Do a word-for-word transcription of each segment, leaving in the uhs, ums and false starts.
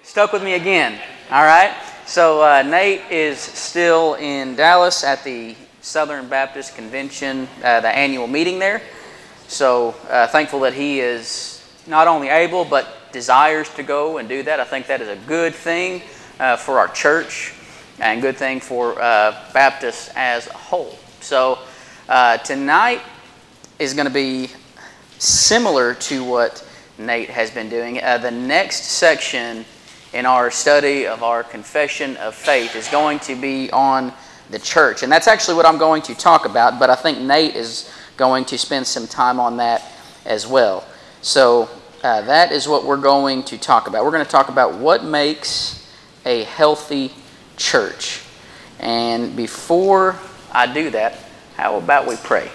Stuck with me again. All right. So uh, Nate is still in Dallas at the Southern Baptist Convention, uh, the annual meeting there. So uh, thankful that he is not only able but desires to go and do that. I think that is a good thing uh, for our church and good thing for uh, Baptists as a whole. So uh, tonight is going to be similar to what Nate has been doing. Uh, the next section in our study of our confession of faith is going to be on the church. And that's actually what I'm going to talk about, but I think Nate is going to spend some time on that as well. So uh, that is what we're going to talk about. We're going to talk about what makes a healthy church. And before I do that, how about we pray?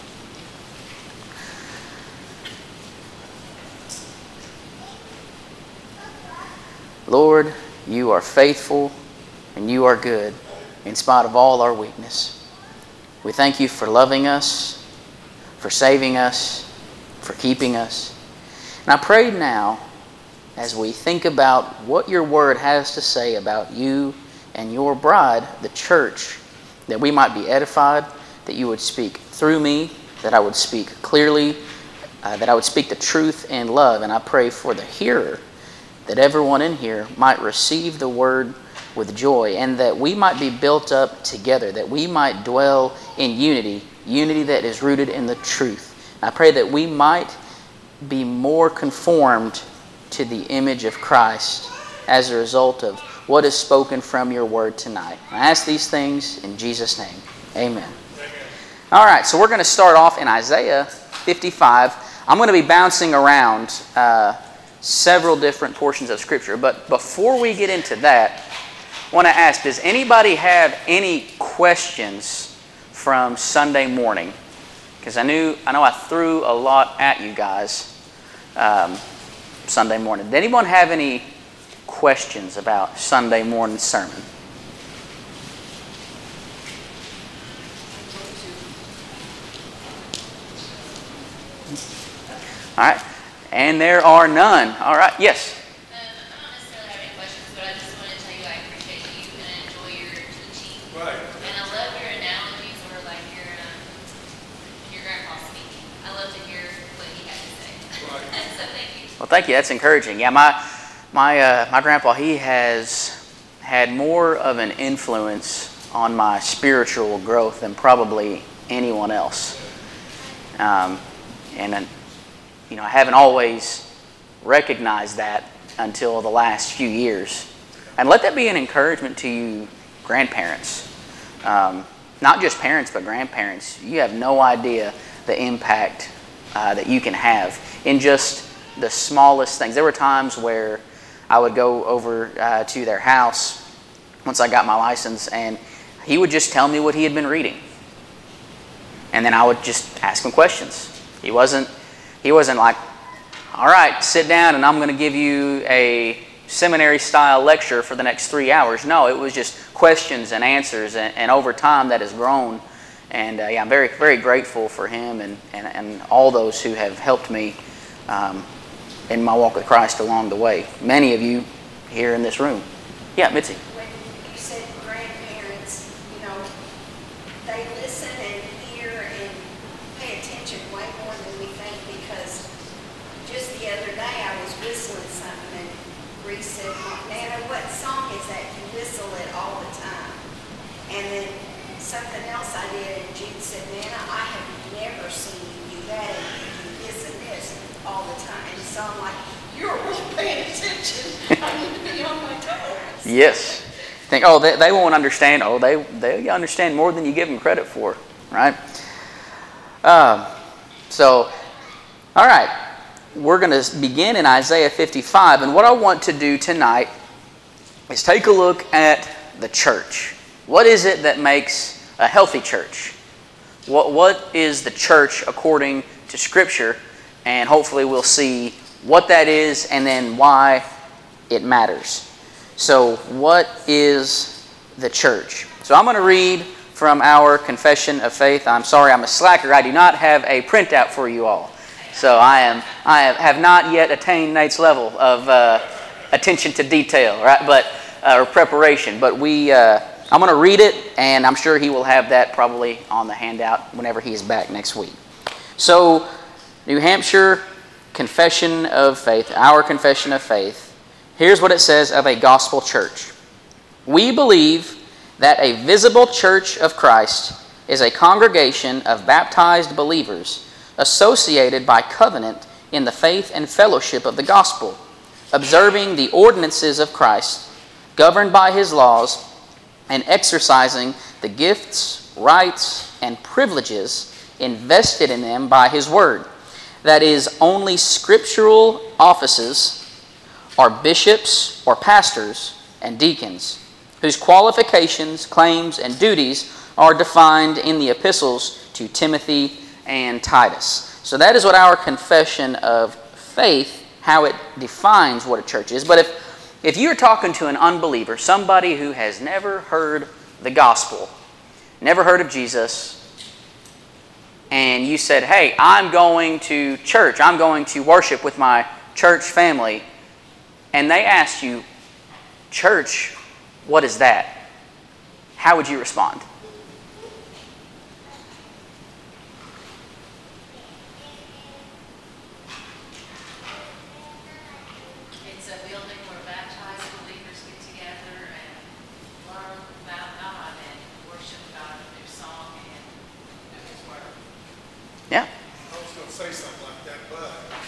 Lord, you are faithful and you are good in spite of all our weakness. We thank you for loving us, for saving us, for keeping us. And I pray now, as we think about what your word has to say about you and your bride, the church, that we might be edified, that you would speak through me, that I would speak clearly, uh, that I would speak the truth in love. And I pray for the hearer, that everyone in here might receive the word with joy, and that we might be built up together, that we might dwell in unity, unity that is rooted in the truth. I pray that we might be more conformed to the image of Christ as a result of what is spoken from your word tonight. I ask these things in Jesus' name. Amen. Amen. All right, so we're going to start off in Isaiah fifty-five. I'm going to be bouncing around uh, several different portions of Scripture. But before we get into that, I want to ask, does anybody have any questions from Sunday morning? Because I knew, I know I threw a lot at you guys um, Sunday morning. Did anyone have any questions about Sunday morning sermon? All right. And there are none. All right. Yes? Um, I don't necessarily have any questions, but I just wanted to tell you I appreciate you and I enjoy your teaching. Right. And I love your analogies or like your um, your grandpa speaking. I love to hear what he had to say. Right. So thank you. Well, thank you. That's encouraging. Yeah, my my uh, my grandpa, he has had more of an influence on my spiritual growth than probably anyone else. Um, and uh, You know, I haven't always recognized that until the last few years. And let that be an encouragement to you grandparents. Um, not just parents, but grandparents. You have no idea the impact uh, that you can have in just the smallest things. There were times where I would go over uh, to their house once I got my license, and he would just tell me what he had been reading. And then I would just ask him questions. He wasn't He wasn't like, all right, sit down and I'm going to give you a seminary-style lecture for the next three hours. No, it was just questions and answers, and, and over time that has grown. And uh, yeah, I'm very, very grateful for him and, and, and all those who have helped me um, in my walk with Christ along the way. Many of you here in this room. Yeah, Mitzi. When you said grandparents, you know, they listen and hear and pay attention way more than we think, because just the other day I was whistling something and Reese said, Nana, what song is that? You whistle it all the time. And then something else I did, and Jude said, Nana, I have never seen you do that, and you do this and this all the time. And so I'm like, you're really paying attention. I need to be on my toes. Yes. Think, oh, they, they won't understand. Oh, they, they understand more than you give them credit for, right? Um, so, all right. We're going to begin in Isaiah fifty-five, and what I want to do tonight is take a look at the church. What is it that makes a healthy church? What What is the church according to Scripture? And hopefully we'll see what that is and then why it matters. So, what is the church? So I'm going to read from our Confession of Faith. I'm sorry, I'm a slacker. I do not have a printout for you all. So I am I have not yet attained Nate's level of uh, attention to detail, right? But uh, or preparation. But we, uh, I'm going to read it, and I'm sure he will have that probably on the handout whenever he is back next week. So, New Hampshire Confession of Faith, our Confession of Faith. Here's what it says of a gospel church. We believe that a visible church of Christ is a congregation of baptized believers associated by covenant in the faith and fellowship of the gospel, observing the ordinances of Christ, governed by his laws, and exercising the gifts, rights, and privileges invested in them by his word. That is, only scriptural offices are bishops or pastors and deacons, whose qualifications, claims, and duties are defined in the epistles to Timothy and Titus. So that is what our confession of faith, how it defines what a church is. But if, if you're talking to an unbeliever, somebody who has never heard the gospel, never heard of Jesus, and you said, hey, I'm going to church, I'm going to worship with my church family, and they asked you, church, what is that? How would you respond? It's a building where baptized believers get together and learn about God and worship God through song and through His Word. Yeah. I was going to say something like that, but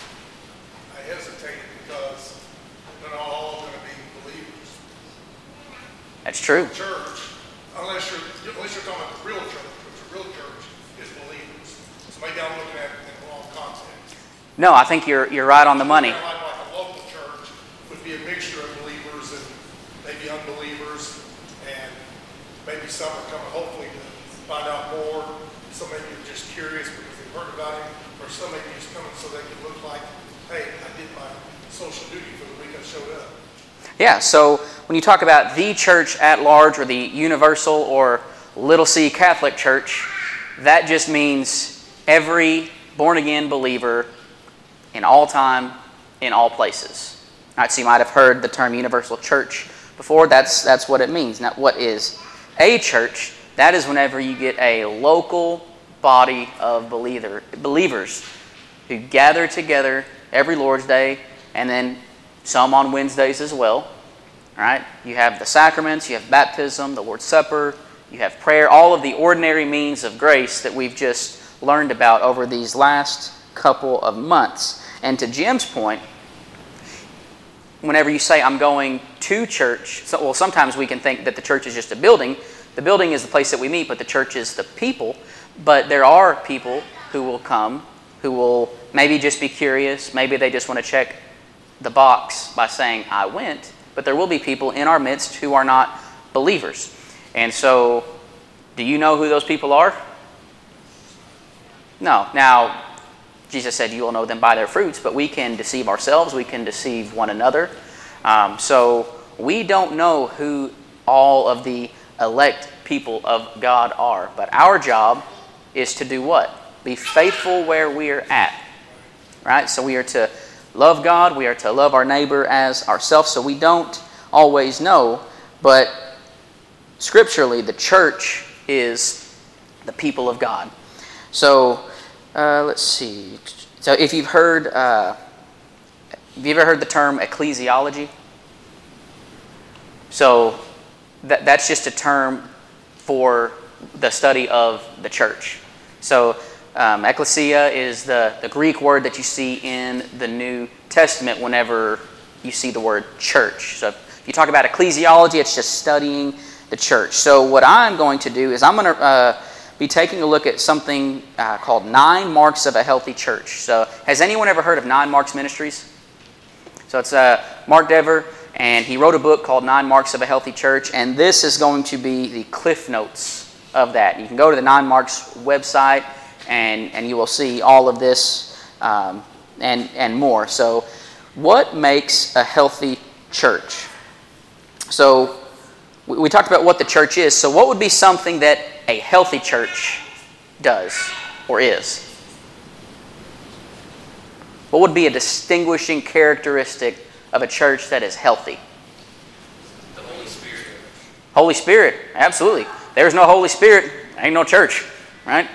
I hesitated because they're not all going to be believers. That's true. Church, unless you're unless you're talking about the real church, which the real church is believers. So maybe I'm looking at it in the wrong context. No, I think you're you're right on the money. Like, like a local church would be a mixture of believers and maybe unbelievers, and maybe some are coming hopefully to find out more. Some maybe are just curious because they've heard about him, or some maybe just coming so they can look like, hey, I did my social duty for the week I showed up. Yeah, so when you talk about the church at large or the universal or little c Catholic church, that just means every born-again believer in all time, in all places. All right, so you might have heard the term universal church before. That's, that's what it means. Now, what is a church? That is whenever you get a local body of believer, believers who gather together every Lord's Day, and then some on Wednesdays as well. All right? You have the sacraments, you have baptism, the Lord's Supper, you have prayer, all of the ordinary means of grace that we've just learned about over these last couple of months. And to Jim's point, whenever you say, I'm going to church, so, well, sometimes we can think that the church is just a building. The building is the place that we meet, but the church is the people. But there are people who will come, who will maybe just be curious, maybe they just want to check the box by saying, I went, but there will be people in our midst who are not believers. And so, do you know who those people are? No. Now, Jesus said you will know them by their fruits, but we can deceive ourselves, we can deceive one another. Um, so, we don't know who all of the elect people of God are, but our job is to do what? Be faithful where we are at. Right? So we are to love God, we are to love our neighbor as ourselves, so we don't always know, but scripturally the church is the people of God. So, uh, let's see. So if you've heard, uh, have you ever heard the term ecclesiology? So that, that's just a term for the study of the church. So Um, ecclesia is the, the Greek word that you see in the New Testament whenever you see the word church. So if you talk about ecclesiology, it's just studying the church. So what I'm going to do is I'm going to uh, be taking a look at something uh, called Nine Marks of a Healthy Church. So has anyone ever heard of Nine Marks Ministries? So it's uh, Mark Dever, and he wrote a book called Nine Marks of a Healthy Church, and this is going to be the cliff notes of that. You can go to the Nine Marks website, And, and you will see all of this um, and, and more. So what makes a healthy church? So we, we talked about what the church is. So what would be something that a healthy church does or is? What would be a distinguishing characteristic of a church that is healthy? The Holy Spirit. Holy Spirit, absolutely. There's no Holy Spirit, ain't no church, right?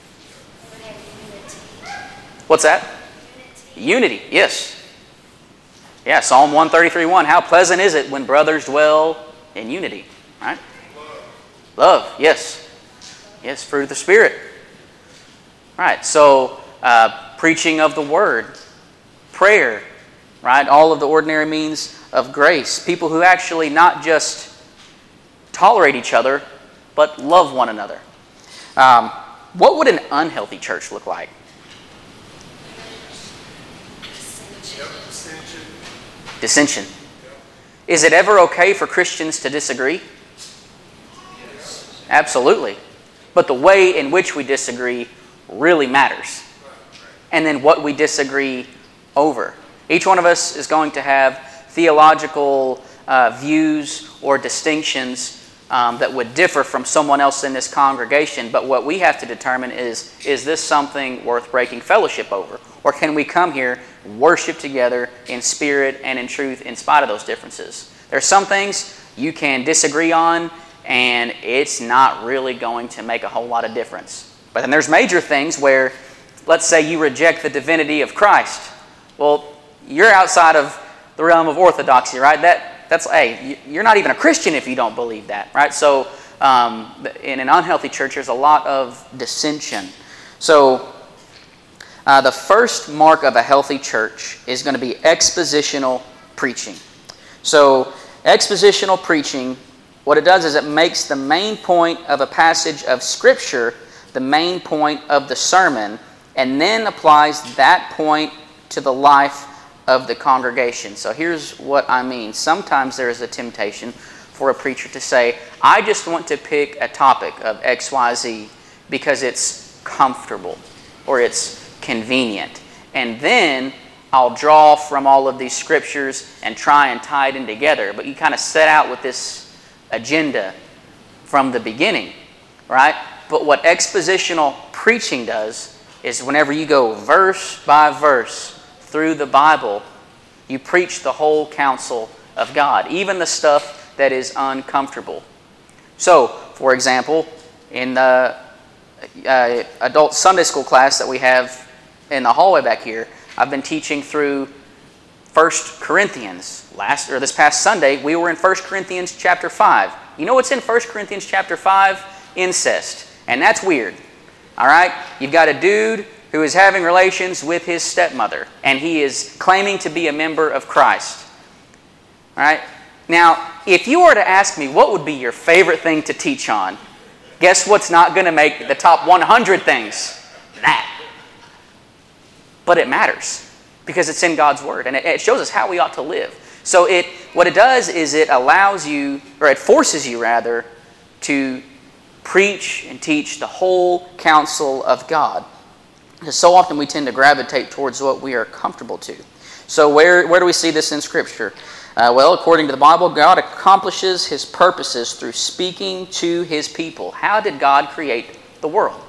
What's that? Unity, yes. Yeah, Psalm one thirty-three one. How pleasant is it when brothers dwell in unity, right? Love, yes. Yes, fruit of the Spirit. Right, so uh, preaching of the Word, prayer, right? All of the ordinary means of grace. People who actually not just tolerate each other, but love one another. Um, what would an unhealthy church look like? Yep, dissension. Dissension. Is it ever okay for Christians to disagree? Yes. Absolutely. But the way in which we disagree really matters. And then what we disagree over. Each one of us is going to have theological uh, views or distinctions um, that would differ from someone else in this congregation. But what we have to determine is, is this something worth breaking fellowship over? Or can we come here, worship together in spirit and in truth in spite of those differences? There are some things you can disagree on, and it's not really going to make a whole lot of difference. But then there's major things where, let's say you reject the divinity of Christ. Well, you're outside of the realm of orthodoxy, right? That that's hey, you're not even a Christian if you don't believe that, right? So um, in an unhealthy church, there's a lot of dissension. So uh, the first mark of a healthy church is going to be expositional preaching. So expositional preaching, what it does is it makes the main point of a passage of Scripture the main point of the sermon, and then applies that point to the life of the congregation. So here's what I mean. Sometimes there is a temptation for a preacher to say, I just want to pick a topic of X Y Z because it's comfortable or it's convenient. And then I'll draw from all of these scriptures and try and tie it in together. But you kind of set out with this agenda from the beginning, right? But what expositional preaching does is whenever you go verse by verse through the Bible, you preach the whole counsel of God, even the stuff that is uncomfortable. So, for example, in the uh, adult Sunday school class that we have in the hallway back here, I've been teaching through First Corinthians. Last or this past Sunday, we were in First Corinthians chapter five. You know what's in First Corinthians chapter five? Incest. And that's weird. All right? You've got a dude who is having relations with his stepmother, and he is claiming to be a member of Christ. All right? Now, if you were to ask me what would be your favorite thing to teach on, guess what's not going to make the top one hundred things? That. But it matters because it's in God's Word, and it shows us how we ought to live. So it, what it does is it allows you, or it forces you rather, to preach and teach the whole counsel of God. Because so often we tend to gravitate towards what we are comfortable to. So where, where do we see this in Scripture? Uh, well, according to the Bible, God accomplishes His purposes through speaking to His people. How did God create the world?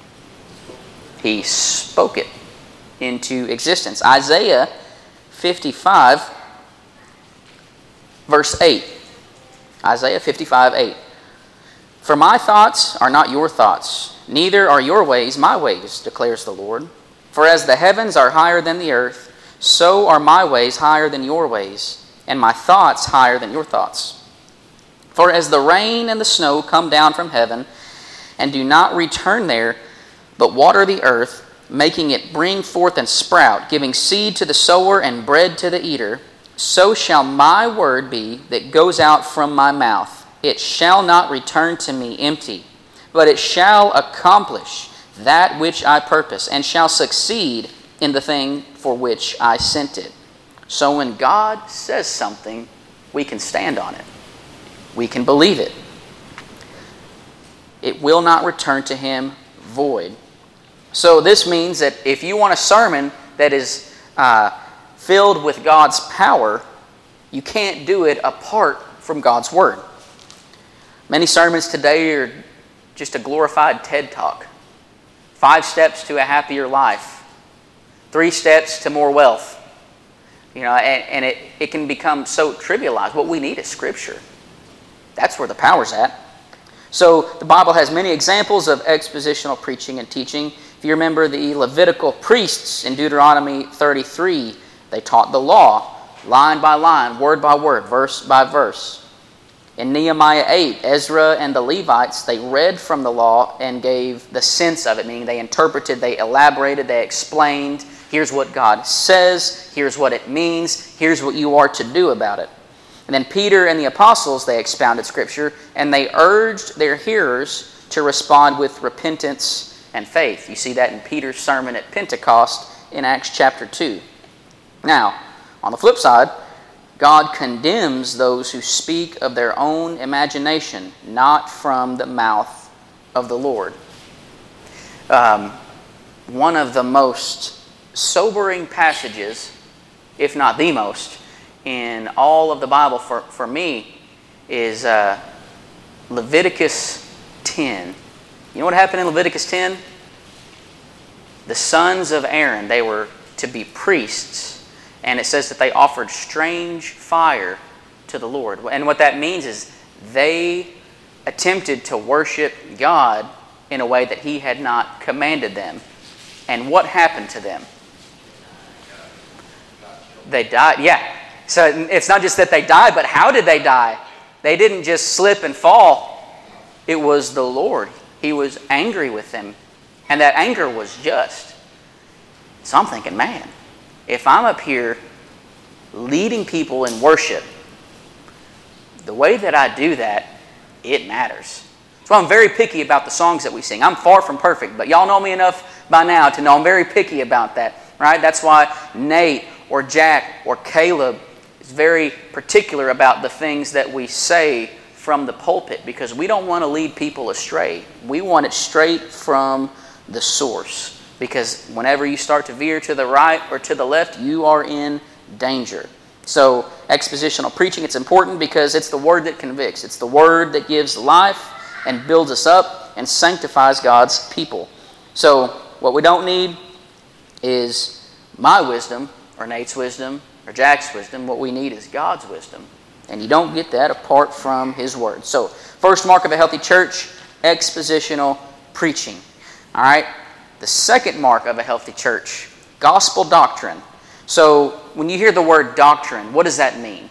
He spoke it into existence. Isaiah fifty-five, verse eight. Isaiah fifty-five, eight. For my thoughts are not your thoughts, neither are your ways my ways, declares the Lord. For as the heavens are higher than the earth, so are my ways higher than your ways, and my thoughts higher than your thoughts. For as the rain and the snow come down from heaven, and do not return there, but water the earth, making it bring forth and sprout, giving seed to the sower and bread to the eater, so shall my word be that goes out from my mouth. It shall not return to me empty, but it shall accomplish that which I purpose, and shall succeed in the thing for which I sent it. So when God says something, we can stand on it. We can believe it. It will not return to Him void. So this means that if you want a sermon that is uh, filled with God's power, you can't do it apart from God's Word. Many sermons today are just a glorified TED Talk. Five steps to a happier life. Three steps to more wealth. You know, and, and it, it can become so trivialized. What we need is Scripture. That's where the power's at. So the Bible has many examples of expositional preaching and teaching. If you remember the Levitical priests in Deuteronomy thirty-three, they taught the law, line by line, word by word, verse by verse. In Nehemiah eight, Ezra and the Levites, they read from the law and gave the sense of it, meaning they interpreted, they elaborated, they explained, here's what God says, here's what it means, here's what you are to do about it. And then Peter and the apostles, they expounded Scripture, and they urged their hearers to respond with repentance and faith. You see that in Peter's sermon at Pentecost in Acts chapter two. Now, on the flip side, God condemns those who speak of their own imagination, not from the mouth of the Lord. Um, one of the most sobering passages, if not the most, in all of the Bible for, for me is uh, Leviticus ten. You know what happened in Leviticus ten? The sons of Aaron, they were to be priests. And it says that they offered strange fire to the Lord. And what that means is they attempted to worship God in a way that He had not commanded them. And what happened to them? They died. Yeah. So it's not just that they died, but how did they die? They didn't just slip and fall. It was the Lord. He was angry with them. And that anger was just. So I'm thinking, man, if I'm up here leading people in worship, the way that I do that, it matters. So I'm very picky about the songs that we sing. I'm far from perfect, but y'all know me enough by now to know I'm very picky about that, right? That's why Nate or Jack or Caleb is very particular about the things that we say from the pulpit, because we don't want to lead people astray. We want it straight from the source. Because whenever you start to veer to the right or to the left, you are in danger. So expositional preaching, it's important because it's the word that convicts. It's the word that gives life and builds us up and sanctifies God's people. So what we don't need is my wisdom or Nate's wisdom or Jack's wisdom. What we need is God's wisdom. And you don't get that apart from His word. So first mark of a healthy church, expositional preaching. All right? The second mark of a healthy church, gospel doctrine. So when you hear the word doctrine, what does that mean?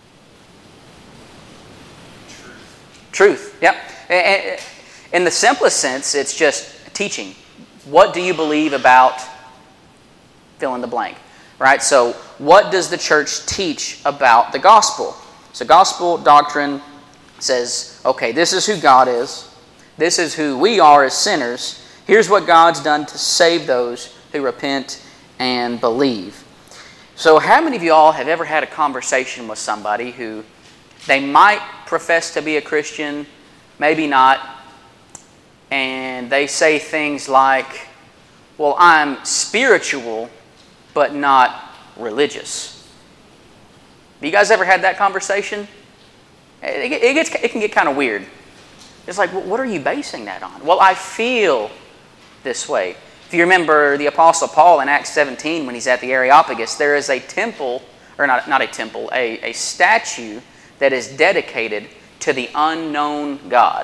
Truth. Truth, yep. In the simplest sense, it's just teaching. What do you believe about fill in the blank? Right? So what does the church teach about the gospel? So gospel doctrine says, okay, this is who God is. This is who we are as sinners. Here's what God's done to save those who repent and believe. So how many of you all have ever had a conversation with somebody who they might profess to be a Christian, maybe not, and they say things like, well, I'm spiritual, but not religious. Have you guys ever had that conversation? It, it, gets, it can get kind of weird. It's like, well, what are you basing that on? Well, I feel this way. If you remember the Apostle Paul in Acts seventeen, when he's at the Areopagus, there is a temple, or not, not a temple, a, a statue that is dedicated to the unknown God.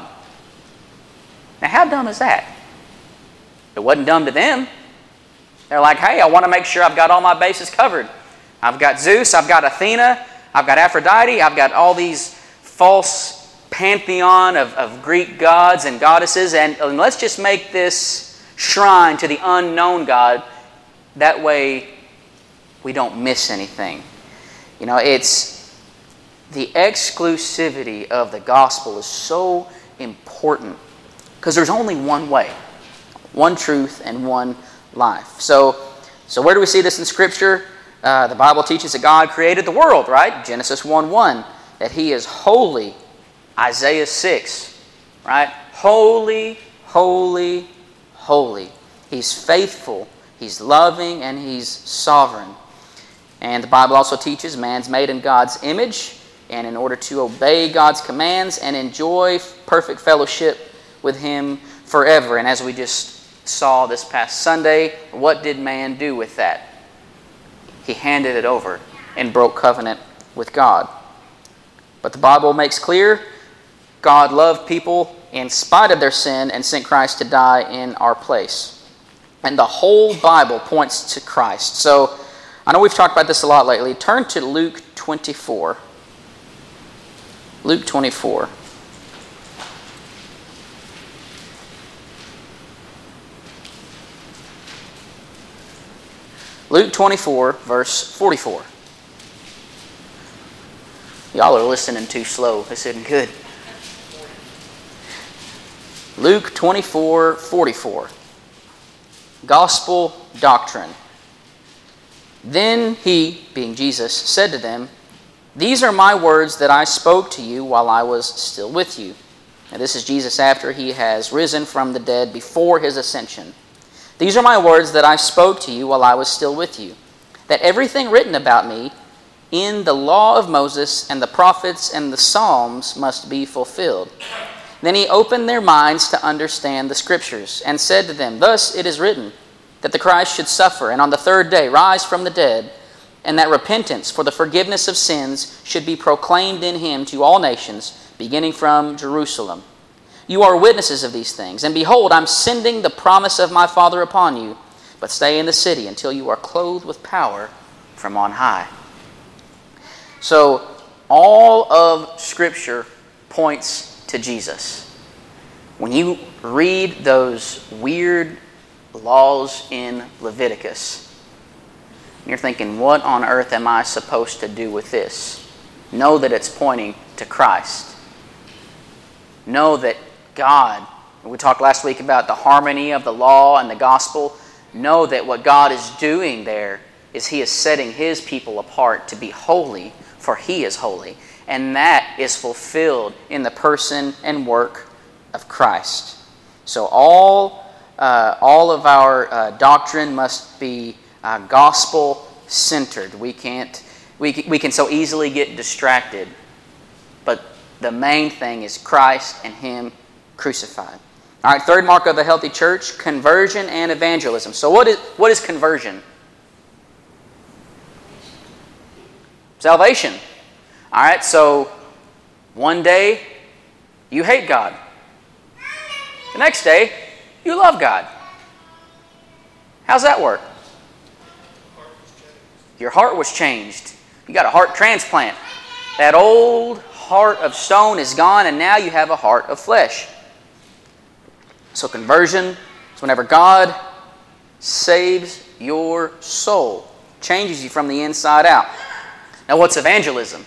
Now, how dumb is that? It wasn't dumb to them. They're like, hey, I want to make sure I've got all my bases covered. I've got Zeus, I've got Athena, I've got Aphrodite, I've got all these false pantheon of, of Greek gods and goddesses, and, and let's just make this shrine to the unknown God. That way we don't miss anything. You know, it's the exclusivity of the gospel is so important because there's only one way, one truth, and one life. So, so where do we see this in Scripture? Uh, the Bible teaches that God created the world, right? Genesis one one, that He is holy. Isaiah six, right? Holy, holy, holy. He's faithful, He's loving, and He's sovereign. And the Bible also teaches man's made in God's image, and in order to obey God's commands and enjoy perfect fellowship with Him forever. And as we just saw this past Sunday, what did man do with that? He handed it over and broke covenant with God. But the Bible makes clear God loved people in spite of their sin and sent Christ to die in our place. And the whole Bible points to Christ. So I know we've talked about this a lot lately. Turn to Luke twenty-four. Luke twenty-four. Luke twenty-four, verse forty-four. Y'all are listening too slow. This isn't good. Luke twenty-four, forty-four. Gospel doctrine. Then he, being Jesus, said to them, "These are my words that I spoke to you while I was still with you." And this is Jesus after he has risen from the dead before his ascension. "These are my words that I spoke to you while I was still with you, that everything written about me in the law of Moses and the prophets and the Psalms must be fulfilled." Then he opened their minds to understand the Scriptures and said to them, "Thus it is written, that the Christ should suffer and on the third day rise from the dead, and that repentance for the forgiveness of sins should be proclaimed in him to all nations, beginning from Jerusalem. You are witnesses of these things, and behold, I'm sending the promise of my Father upon you, but stay in the city until you are clothed with power from on high." So, all of Scripture points to Jesus. When you read those weird laws in Leviticus, you're thinking, what on earth am I supposed to do with this? Know that it's pointing to Christ. Know that God, we talked last week about the harmony of the law and the gospel. Know that what God is doing there is He is setting His people apart to be holy, for He is holy. And that is fulfilled in the person and work of Christ. So all, uh, all of our uh, doctrine must be uh, gospel-centered. We can't, we, we can so easily get distracted. But the main thing is Christ and Him crucified. All right, third mark of a healthy church, conversion and evangelism. So what is, what is conversion? Salvation. All right, so one day you hate God. The next day you love God. How's that work? Your heart was changed. You got a heart transplant. That old heart of stone is gone, and now you have a heart of flesh. So conversion is whenever God saves your soul, changes you from the inside out. Now what's evangelism?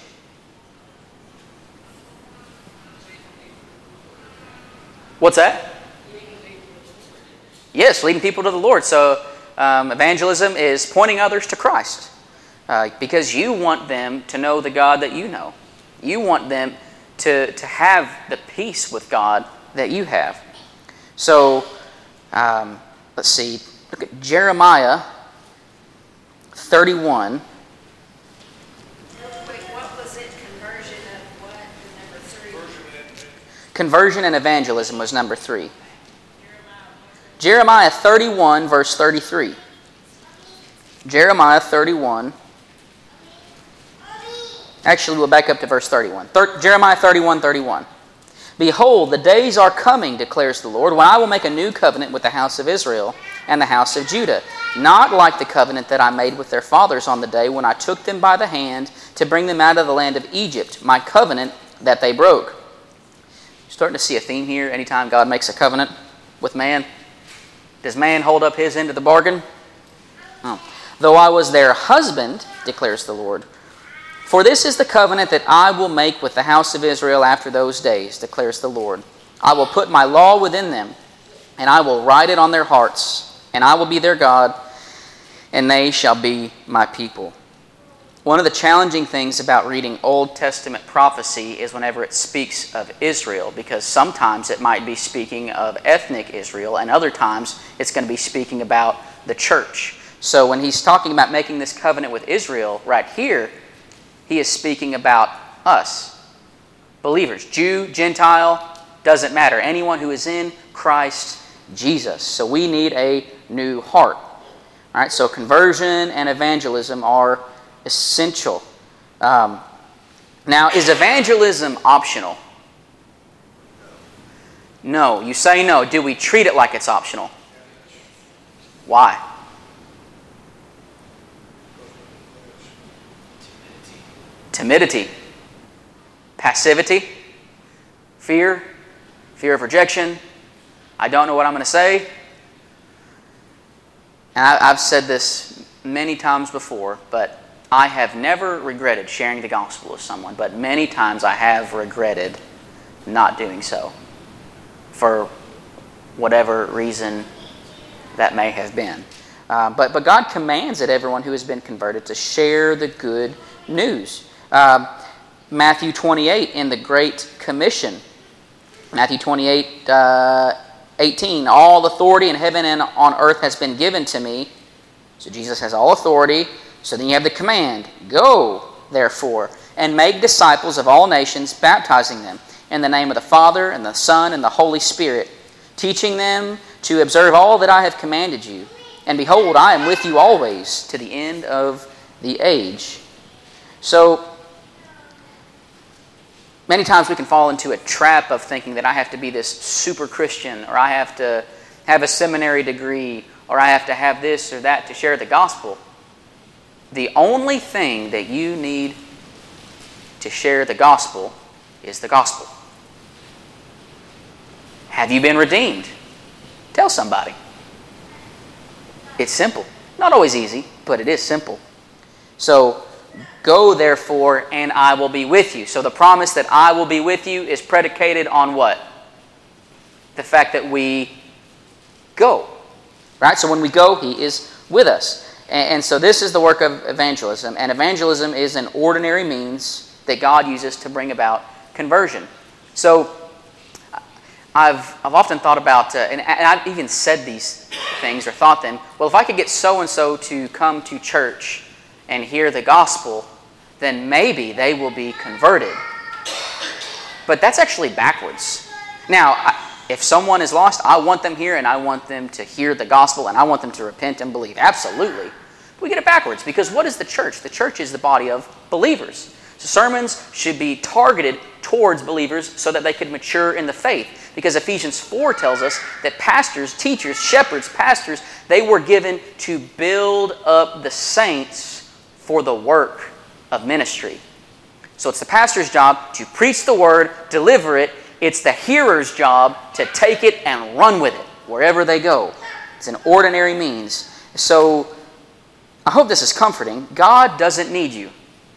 What's that? Yes, leading people to the Lord. So um, evangelism is pointing others to Christ. Uh, because you want them to know the God that you know. You want them to, to have the peace with God that you have. So, um, let's see. Look at Jeremiah thirty-one. Wait, what was it? Conversion of what? Number three? Conversion and evangelism was number three. Jeremiah thirty-one, verse thirty-three. Jeremiah thirty-one. Actually, we'll back up to verse thirty-one. Thir- Jeremiah thirty-one, thirty-one. "Behold, the days are coming, declares the Lord, when I will make a new covenant with the house of Israel and the house of Judah, not like the covenant that I made with their fathers on the day when I took them by the hand to bring them out of the land of Egypt, my covenant that they broke." Starting to see a theme here. Anytime God makes a covenant with man, does man hold up his end of the bargain? Oh. "Though I was their husband, declares the Lord, for this is the covenant that I will make with the house of Israel after those days, declares the Lord. I will put my law within them, and I will write it on their hearts, and I will be their God, and they shall be my people." One of the challenging things about reading Old Testament prophecy is whenever it speaks of Israel, because sometimes it might be speaking of ethnic Israel, and other times it's going to be speaking about the church. So when he's talking about making this covenant with Israel right here, he is speaking about us, believers. Jew, Gentile, doesn't matter. Anyone who is in Christ Jesus. So we need a new heart. All right, so conversion and evangelism are essential. Um, now, is evangelism optional? No. You say no. Do we treat it like it's optional? Why? Timidity. Passivity. Fear. Fear of rejection. I don't know what I'm going to say. And I, I've said this many times before, but I have never regretted sharing the gospel with someone, but many times I have regretted not doing so for whatever reason that may have been. Uh, but, but God commands that everyone who has been converted to share the good news. Uh, Matthew twenty-eight in the Great Commission. Matthew twenty-eight, uh, eighteen. All authority in heaven and on earth has been given to me. So Jesus has all authority. So then you have the command. Go, therefore, and make disciples of all nations, baptizing them in the name of the Father and the Son and the Holy Spirit, teaching them to observe all that I have commanded you. And behold, I am with you always to the end of the age. So, many times we can fall into a trap of thinking that I have to be this super Christian, or I have to have a seminary degree, or I have to have this or that to share the gospel. The only thing that you need to share the gospel is the gospel. Have you been redeemed? Tell somebody. It's simple. Not always easy, but it is simple. So, go therefore, and I will be with you. So the promise that I will be with you is predicated on what? The fact that we go. Right? So when we go, He is with us. And, and so this is the work of evangelism. And evangelism is an ordinary means that God uses to bring about conversion. So I've I've often thought about, uh, and, and I've even said these things or thought them, well, if I could get so-and-so to come to church and hear the gospel, then maybe they will be converted. But that's actually backwards. Now, I, if someone is lost, I want them here and I want them to hear the gospel and I want them to repent and believe. Absolutely. We get it backwards because what is the church? The church is the body of believers. So sermons should be targeted towards believers so that they could mature in the faith. Because Ephesians four tells us that pastors, teachers, shepherds, pastors, they were given to build up the saints for the work of ministry. So it's the pastor's job to preach the word, deliver it. It's the hearer's job to take it and run with it wherever they go. It's an ordinary means. So I hope this is comforting. God doesn't need you.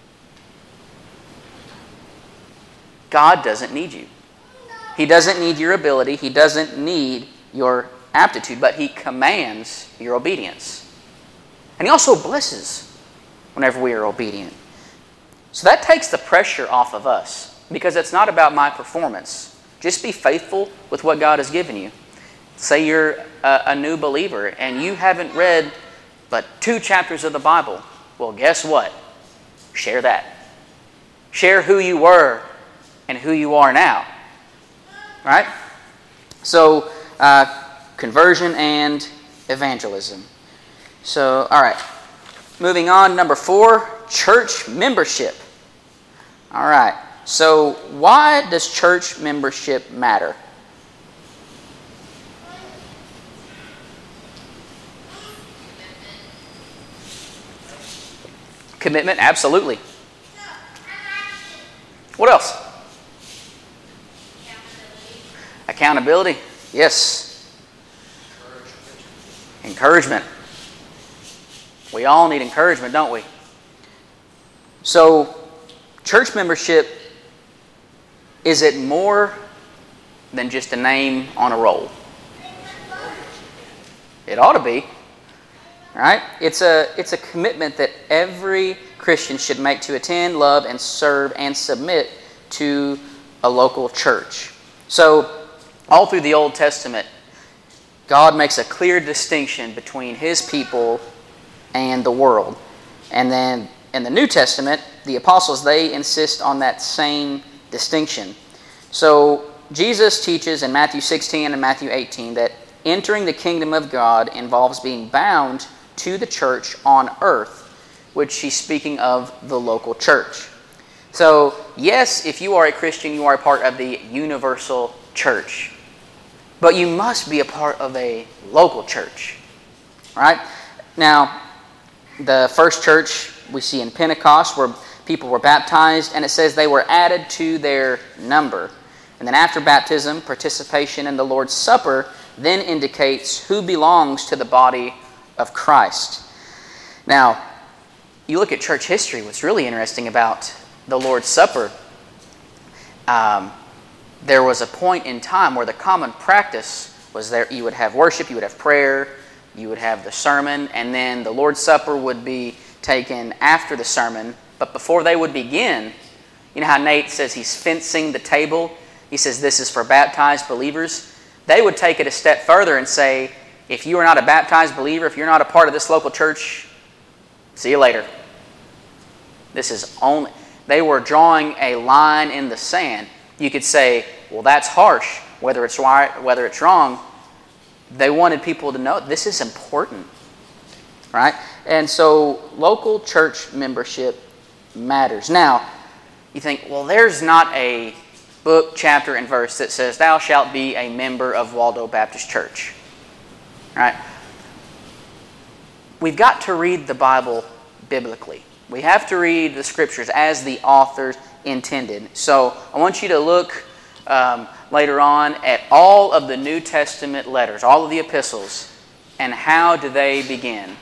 God doesn't need you. He doesn't need your ability. He doesn't need your aptitude, but He commands your obedience. And He also blesses whenever we are obedient. So that takes the pressure off of us because it's not about my performance. Just be faithful with what God has given you. Say you're a, a new believer and you haven't read but two chapters of the Bible. Well, guess what? Share that. Share who you were and who you are now. Right? So, uh, conversion and evangelism. So, all right. Moving on, number four, church membership. All right. So, why does church membership matter? Commitment, absolutely. What else? Accountability, yes. Encouragement. We all need encouragement, don't we? So, church membership, is it more than just a name on a roll? It ought to be. Right? It's a, it's a commitment that every Christian should make to attend, love, and serve and submit to a local church. So, all through the Old Testament, God makes a clear distinction between His people and the world. And then in the New Testament, the apostles, they insist on that same distinction. So Jesus teaches in Matthew sixteen and Matthew eighteen that entering the kingdom of God involves being bound to the church on earth which she's speaking of the local church. So, yes, if you are a Christian, you are a part of the universal church. But you must be a part of a local church. Right? Now, the first church we see in Pentecost where people were baptized, and it says they were added to their number. And then after baptism, participation in the Lord's Supper then indicates who belongs to the body of Christ. Now, you look at church history, what's really interesting about the Lord's Supper, um, there was a point in time where the common practice was there. You would have worship, you would have prayer, you would have the sermon, and then the Lord's Supper would be taken after the sermon. But before they would begin, you know how Nate says he's fencing the table? He says this is for baptized believers. They would take it a step further and say, if you are not a baptized believer, if you're not a part of this local church, see you later. This is only... They were drawing a line in the sand. You could say, well, that's harsh, whether it's right, whether it's wrong. They wanted people to know this is important, right? And so local church membership matters. Now, you think, well, there's not a book, chapter, and verse that says, thou shalt be a member of Waldo Baptist Church, right? We've got to read the Bible biblically. We have to read the Scriptures as the authors intended. So I want you to look um, later on at all of the New Testament letters, all of the epistles, and how do they begin?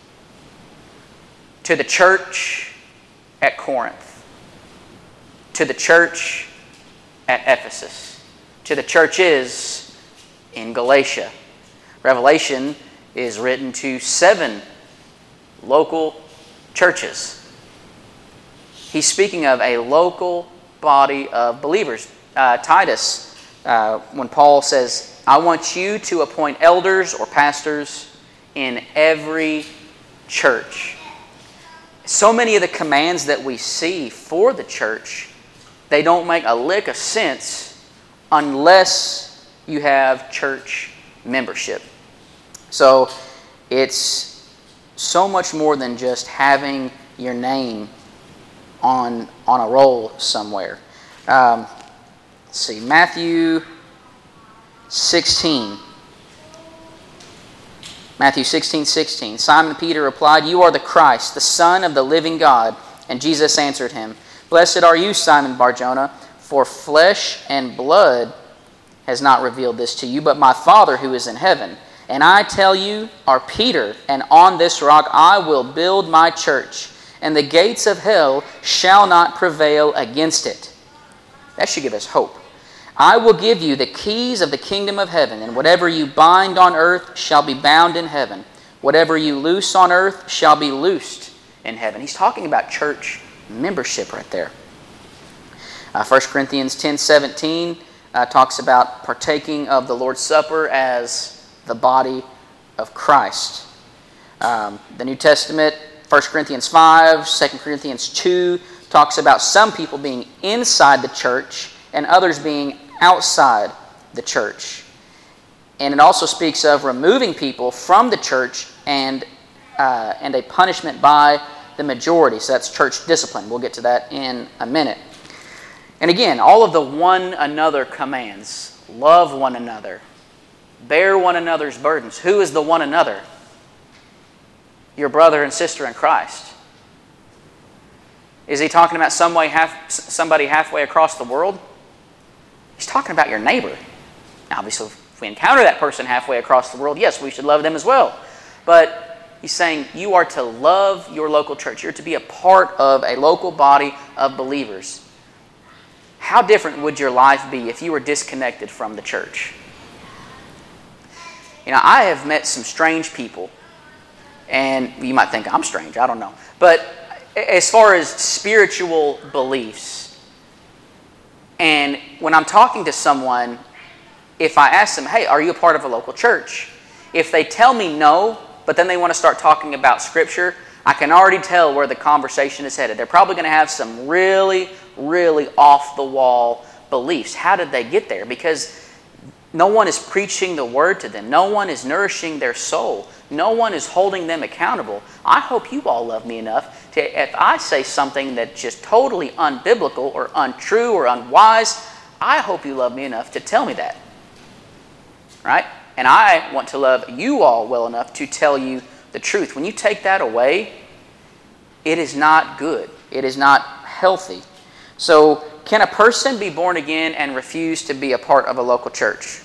To the church at Corinth, to the church at Ephesus, to the churches in Galatia. Revelation is written to seven local churches. He's speaking of a local body of believers. Uh, Titus, uh, when Paul says, I want you to appoint elders or pastors in every church. So many of the commands that we see for the church, they don't make a lick of sense unless you have church membership. So it's so much more than just having your name on, on a roll somewhere. Um, let's see, Matthew sixteen. Matthew sixteen, sixteen. Simon Peter replied, you are the Christ, the Son of the living God. And Jesus answered him, blessed are you, Simon Bar-Jonah, for flesh and blood has not revealed this to you, but my Father who is in heaven. And I tell you are Peter, and on this rock I will build my church, and the gates of hell shall not prevail against it. That should give us hope. I will give you the keys of the kingdom of heaven, and whatever you bind on earth shall be bound in heaven. Whatever you loose on earth shall be loosed in heaven. He's talking about church membership right there. Uh, First Corinthians ten seventeen uh, talks about partaking of the Lord's Supper as the body of Christ. Um, the New Testament, First Corinthians five, Second Corinthians two, talks about some people being inside the church and others being outside the church. And it also speaks of removing people from the church and uh, and a punishment by the majority. So that's church discipline. We'll get to that in a minute. And again, all of the one another commands. Love one another. Bear one another's burdens. Who is the one another? Your brother and sister in Christ. Is he talking about some way half, somebody halfway across the world? He's talking about your neighbor. Now, obviously, if we encounter that person halfway across the world, yes, we should love them as well. But he's saying you are to love your local church. You're to be a part of a local body of believers. How different would your life be if you were disconnected from the church? You know, I have met some strange people. And you might think I'm strange, I don't know. But as far as spiritual beliefs, and when I'm talking to someone, if I ask them, hey, are you a part of a local church? If they tell me no, but then they want to start talking about Scripture, I can already tell where the conversation is headed. They're probably going to have some really, really off-the-wall beliefs. How did they get there? Because no one is preaching the Word to them. No one is nourishing their soul. No one is holding them accountable. I hope you all love me enough to, if I say something that's just totally unbiblical or untrue or unwise, I hope you love me enough to tell me that. Right? And I want to love you all well enough to tell you the truth. When you take that away, it is not good. It is not healthy. So, can a person be born again and refuse to be a part of a local church?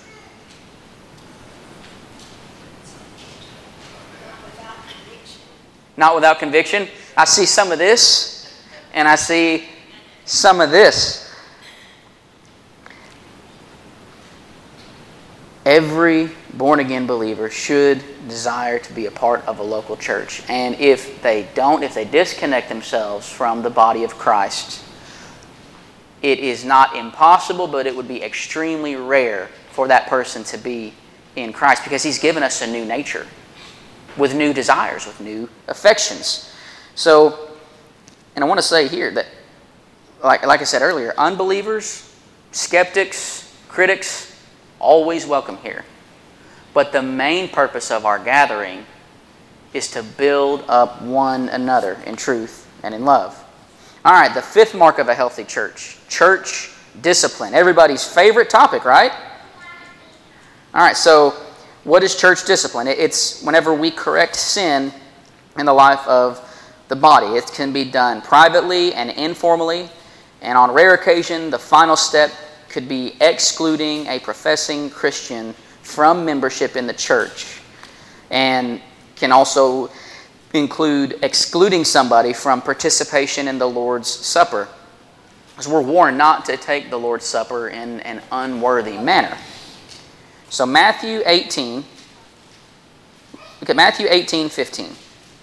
Not without conviction. I see some of this, and I see some of this. Every born-again believer should desire to be a part of a local church. And if they don't, if they disconnect themselves from the body of Christ, it is not impossible, but it would be extremely rare for that person to be in Christ, because He's given us a new nature with new desires, with new affections. So, and I want to say here that, like, like I said earlier, unbelievers, skeptics, critics, always welcome here. But the main purpose of our gathering is to build up one another in truth and in love. All right, the fifth mark of a healthy church, church discipline. Everybody's favorite topic, right? All right, so what is church discipline? It's whenever we correct sin in the life of the body. It can be done privately and informally, and on rare occasion, the final step could be excluding a professing Christian from membership in the church, and can also include excluding somebody from participation in the Lord's Supper, because we're warned not to take the Lord's Supper in an unworthy manner. So Matthew eighteen, look at Matthew eighteen fifteen.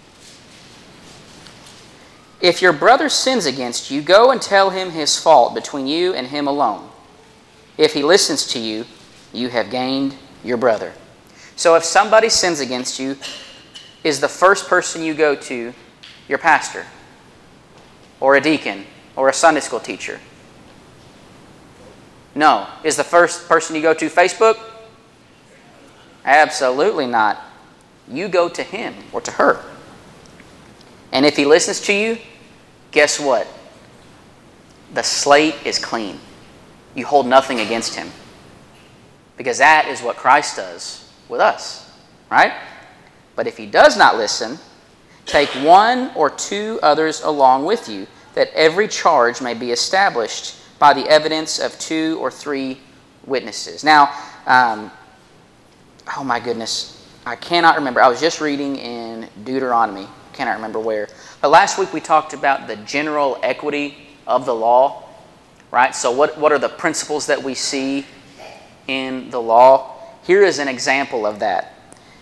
If your brother sins against you, go and tell him his fault between you and him alone. If he listens to you, you have gained your brother. So if somebody sins against you, is the first person you go to your pastor, or a deacon, or a Sunday school teacher? No. Is the first person you go to Facebook? Absolutely not. You go to him or to her. And if he listens to you, guess what? The slate is clean. You hold nothing against him. Because that is what Christ does with us, right? But if he does not listen, take one or two others along with you, that every charge may be established by the evidence of two or three witnesses. Now, um, oh my goodness, I cannot remember. I was just reading in Deuteronomy. I cannot remember where. But last week we talked about the general equity of the law, right? So what, what are the principles that we see in the law? Here is an example of that.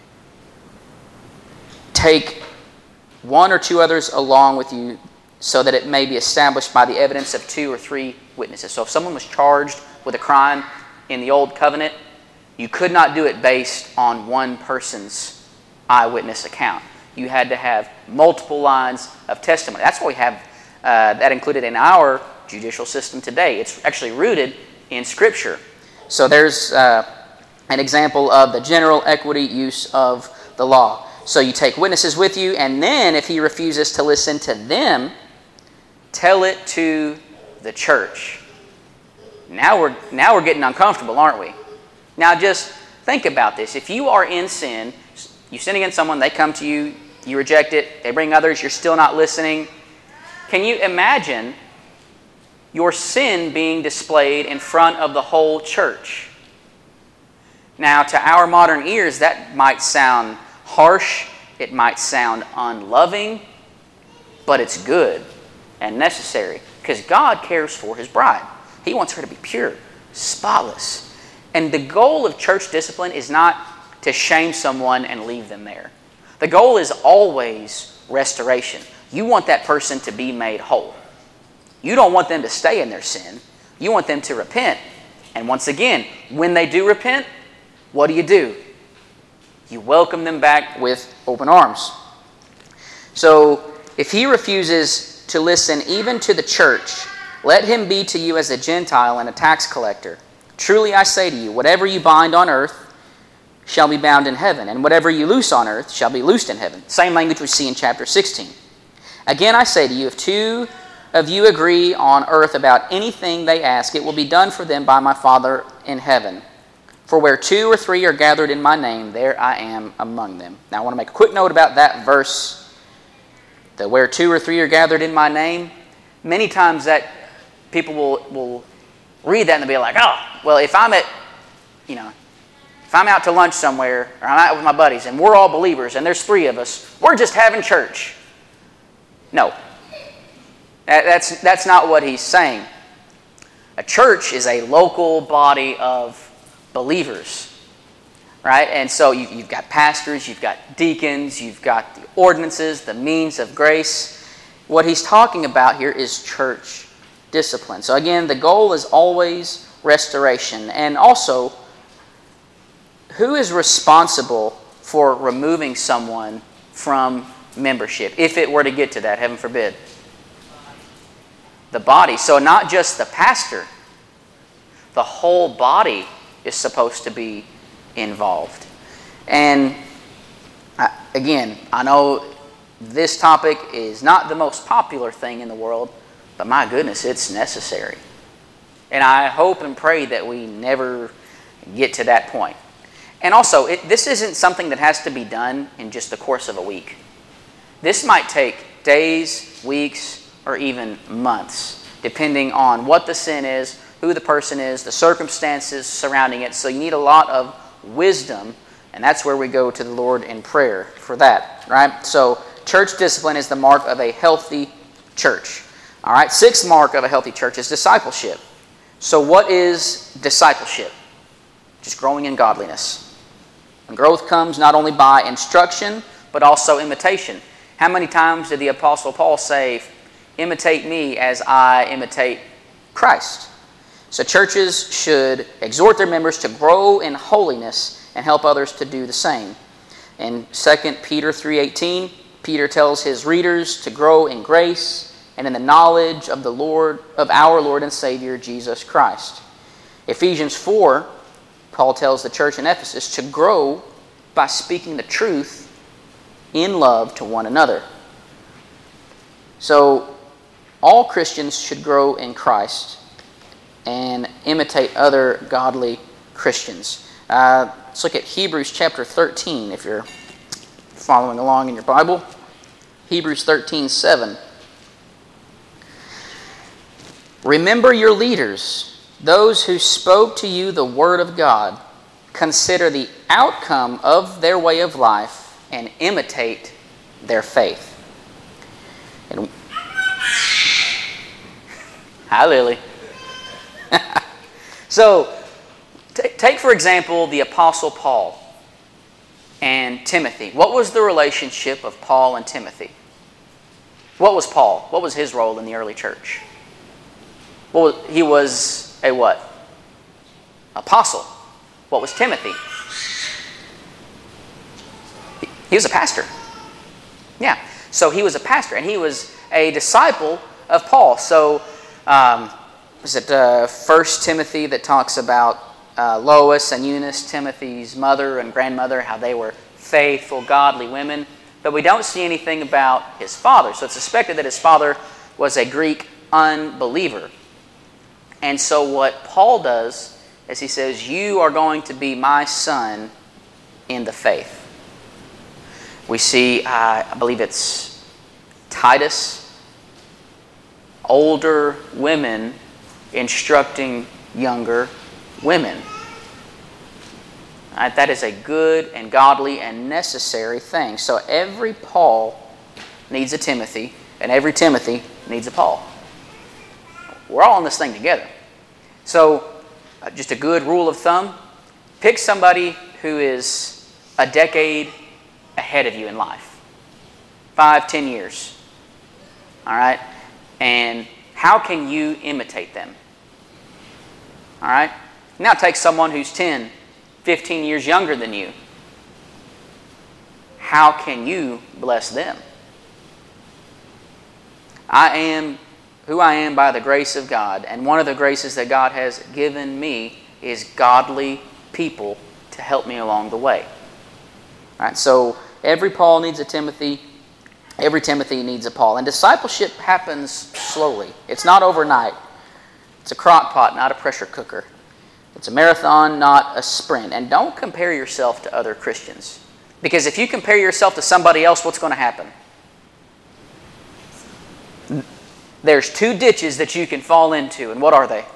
Take one or two others along with you so that it may be established by the evidence of two or three witnesses. So if someone was charged with a crime in the Old Covenant, you could not do it based on one person's eyewitness account. You had to have multiple lines of testimony. That's what we have uh, that included in our judicial system today. It's actually rooted in Scripture. So there's uh, an example of the general equity use of the law. So you take witnesses with you, and then if he refuses to listen to them, tell it to the church. Now we're, now we're getting uncomfortable, aren't we? Now just think about this. If you are in sin, you sin against someone, they come to you, you reject it, they bring others, you're still not listening. Can you imagine your sin being displayed in front of the whole church? Now, to our modern ears, that might sound harsh, it might sound unloving, but it's good and necessary because God cares for His bride. He wants her to be pure, spotless. And the goal of church discipline is not to shame someone and leave them there. The goal is always restoration. You want that person to be made whole. You don't want them to stay in their sin. You want them to repent. And once again, when they do repent, what do you do? You welcome them back with open arms. So, if he refuses to listen even to the church, let him be to you as a Gentile and a tax collector. Truly I say to you, whatever you bind on earth shall be bound in heaven, and whatever you loose on earth shall be loosed in heaven. Same language we see in chapter sixteen. Again, I say to you, if two of you agree on earth about anything they ask, it will be done for them by my Father in heaven. For where two or three are gathered in my name, there I am among them. Now I want to make a quick note about that verse, that where two or three are gathered in my name. Many times that people will, will read that and they'll be like, oh, well, if I'm at, you know, if I'm out to lunch somewhere, or I'm out with my buddies, and we're all believers, and there's three of us, we're just having church. No. That, that's, that's not what he's saying. A church is a local body of believers, right? And so you, you've got pastors, you've got deacons, you've got the ordinances, the means of grace. What he's talking about here is church discipline. So again, the goal is always restoration. And also, who is responsible for removing someone from membership, if it were to get to that, heaven forbid? The body. So not just the pastor. The whole body is supposed to be involved. And again, I know this topic is not the most popular thing in the world, but my goodness, it's necessary. And I hope and pray that we never get to that point. And also, it, this isn't something that has to be done in just the course of a week. This might take days, weeks, or even months, depending on what the sin is, who the person is, the circumstances surrounding it. So you need a lot of wisdom, and that's where we go to the Lord in prayer for that, right? So church discipline is the mark of a healthy church. All right, sixth mark of a healthy church is discipleship. So what is discipleship? Just growing in godliness. And growth comes not only by instruction, but also imitation. How many times did the Apostle Paul say, imitate me as I imitate Christ? So churches should exhort their members to grow in holiness and help others to do the same. In Second Peter three eighteen, Peter tells his readers to grow in grace and in the knowledge of the Lord, of our Lord and Savior Jesus Christ. Ephesians four, Paul tells the church in Ephesus to grow by speaking the truth in love to one another. So all Christians should grow in Christ and imitate other godly Christians. Uh, let's look at Hebrews chapter thirteen if you're following along in your Bible. Hebrews thirteen seven. Remember your leaders, those who spoke to you the word of God. Consider the outcome of their way of life and imitate their faith. And, hi, Lily. So, t- take for example the Apostle Paul and Timothy. What was the relationship of Paul and Timothy? What was Paul? What was his role in the early church? Well, he was a what? Apostle. What was Timothy? He was a pastor. Yeah. So he was a pastor, and he was a disciple of Paul. So, um, is it uh, First Timothy that talks about uh, Lois and Eunice, Timothy's mother and grandmother, how they were faithful, godly women? But we don't see anything about his father. So it's suspected that his father was a Greek unbeliever. And so what Paul does is he says, you are going to be my son in the faith. We see, uh, I believe it's Titus, older women instructing younger women. Right, that is a good and godly and necessary thing. So every Paul needs a Timothy, and every Timothy needs a Paul. We're all in this thing together. So, uh, just a good rule of thumb, pick somebody who is a decade ahead of you in life. Five, ten years. All right? And how can you imitate them? All right? Now take someone who's ten, fifteen years younger than you. How can you bless them? I am who I am by the grace of God, and one of the graces that God has given me is godly people to help me along the way. All right, so every Paul needs a Timothy, Every Timothy needs a Paul. And discipleship happens slowly. It's not overnight. It's a crock pot, not a pressure cooker. It's a marathon, not a sprint. And don't compare yourself to other Christians. Because if you compare yourself to somebody else, what's going to happen? There's two ditches that you can fall into. And what are they?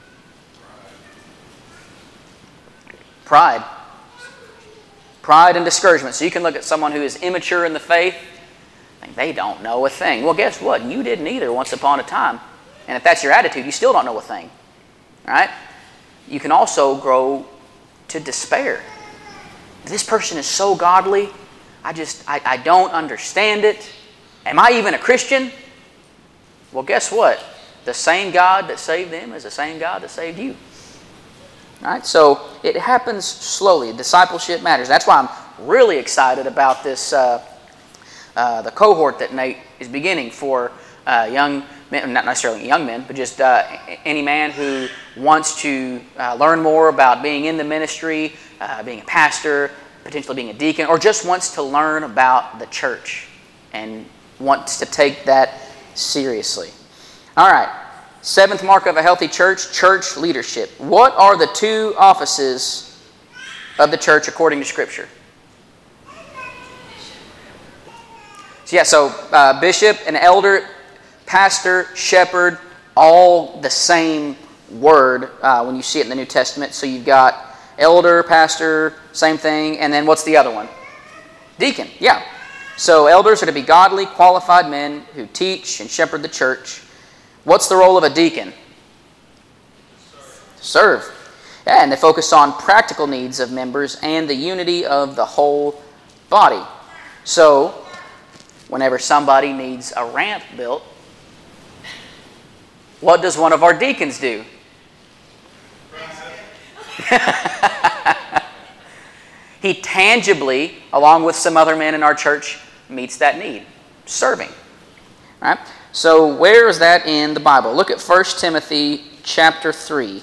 Pride. Pride and discouragement. So you can look at someone who is immature in the faith, and they don't know a thing. Well, guess what? You didn't either once upon a time. And if that's your attitude, you still don't know a thing. All right? You can also grow to despair. This person is so godly. I just, I, I don't understand it. Am I even a Christian? Well, guess what? The same God that saved them is the same God that saved you. Right? So it happens slowly. Discipleship matters. That's why I'm really excited about this, uh, uh, the cohort that Nate is beginning for uh, young men, not necessarily young men, but just uh, any man who wants to uh, learn more about being in the ministry, uh, being a pastor, potentially being a deacon, or just wants to learn about the church and wants to take that seriously. All right. Seventh mark of a healthy church, church leadership. What are the two offices of the church according to Scripture? So yeah, so uh, bishop, an elder, pastor, shepherd, all the same word uh, when you see it in the New Testament. So you've got elder, pastor, same thing, and then what's the other one? Deacon, yeah. So elders are to be godly, qualified men who teach and shepherd the church. What's the role of a deacon? Serve. Serve. Yeah, and they focus on practical needs of members and the unity of the whole body. So, whenever somebody needs a ramp built, what does one of our deacons do? He tangibly, along with some other men in our church, meets that need. Serving. All right? So where is that in the Bible? Look at First Timothy chapter three.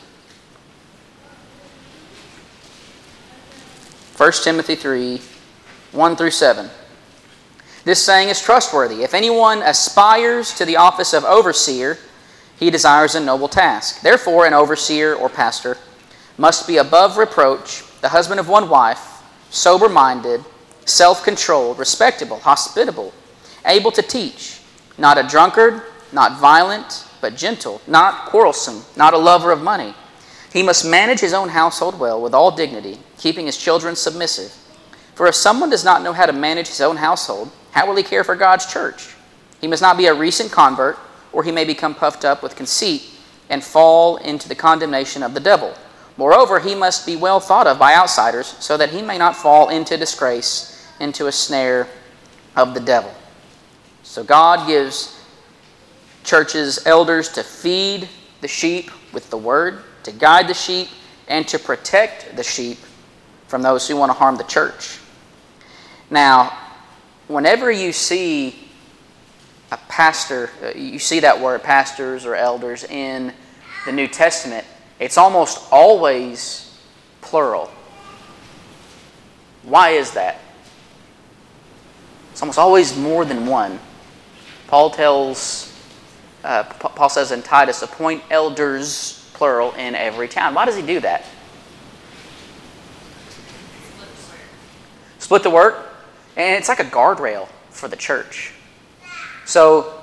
First Timothy three, one through seven. This saying is trustworthy. If anyone aspires to the office of overseer, he desires a noble task. Therefore, an overseer or pastor must be above reproach, the husband of one wife, sober-minded, self-controlled, respectable, hospitable, able to teach, not a drunkard, not violent, but gentle, not quarrelsome, not a lover of money. He must manage his own household well with all dignity, keeping his children submissive. For if someone does not know how to manage his own household, how will he care for God's church? He must not be a recent convert, or he may become puffed up with conceit and fall into the condemnation of the devil. Moreover, he must be well thought of by outsiders, so that he may not fall into disgrace, into a snare of the devil. So God gives churches elders to feed the sheep with the word, to guide the sheep, and to protect the sheep from those who want to harm the church. Now, whenever you see a pastor, you see that word pastors or elders in the New Testament, it's almost always plural. Why is that? It's almost always more than one. Paul tells, uh, Paul says in Titus, appoint elders, plural, in every town. Why does he do that? Split the work. And it's like a guardrail for the church. So,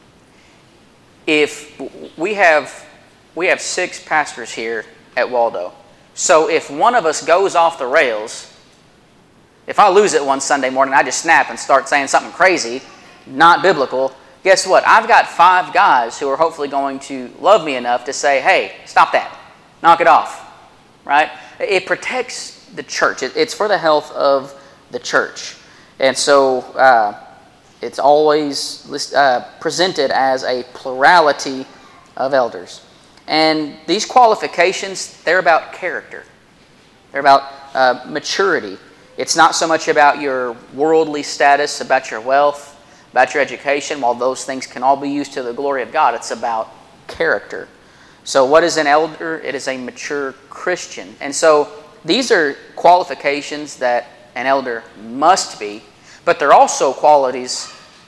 if we have, we have six pastors here at Waldo. So if one of us goes off the rails, if I lose it one Sunday morning, I just snap and start saying something crazy, not biblical, guess what? I've got five guys who are hopefully going to love me enough to say, hey, stop that. Knock it off. Right? It protects the church. It's for the health of the church. And so uh, it's always uh, presented as a plurality of elders. And these qualifications, they're about character. They're about uh, maturity. It's not so much about your worldly status, about your wealth, about your education. While those things can all be used to the glory of God, it's about character. So what is an elder? It is a mature Christian. And so these are qualifications that an elder must be, but they're also qualities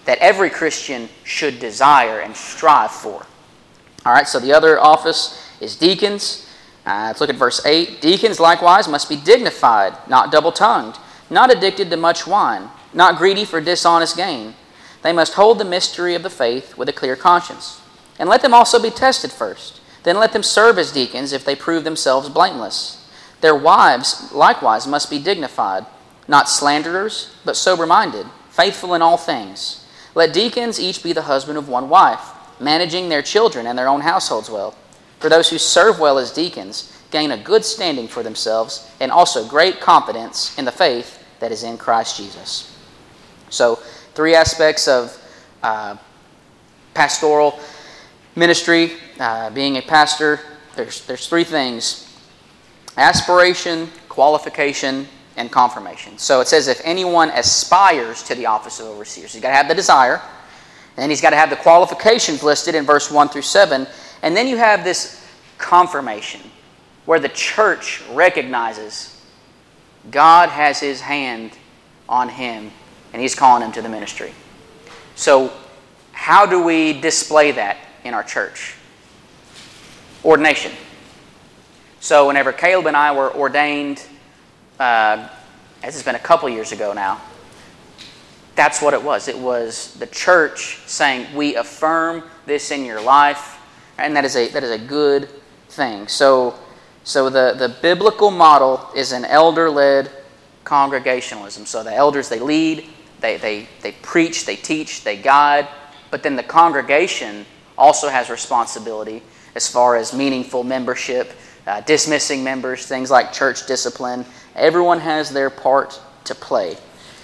that every Christian should desire and strive for. All right, so the other office is deacons. Uh, let's look at verse eight. Deacons likewise must be dignified, not double-tongued, not addicted to much wine, not greedy for dishonest gain. They must hold the mystery of the faith with a clear conscience. And let them also be tested first. Then let them serve as deacons if they prove themselves blameless. Their wives likewise must be dignified, not slanderers, but sober-minded, faithful in all things. Let deacons each be the husband of one wife, managing their children and their own households well. For those who serve well as deacons gain a good standing for themselves and also great confidence in the faith that is in Christ Jesus. So, three aspects of uh, pastoral ministry, uh, being a pastor. There's, there's three things: aspiration, qualification, and confirmation. So it says if anyone aspires to the office of overseer, so he's got to have the desire, and then he's got to have the qualifications listed in verse one through seven, and then you have this confirmation where the church recognizes God has his hand on him and he's calling him to the ministry. So how do we display that in our church? Ordination. So whenever Caleb and I were ordained, uh, as it's been a couple years ago now, that's what it was. It was the church saying, we affirm this in your life, and that is a that is a good thing. So, so the, the biblical model is an elder-led congregationalism. So the elders, they lead, they, they, they preach, they teach, they guide, but then the congregation also has responsibility as far as meaningful membership, uh, dismissing members, things like church discipline. Everyone has their part to play.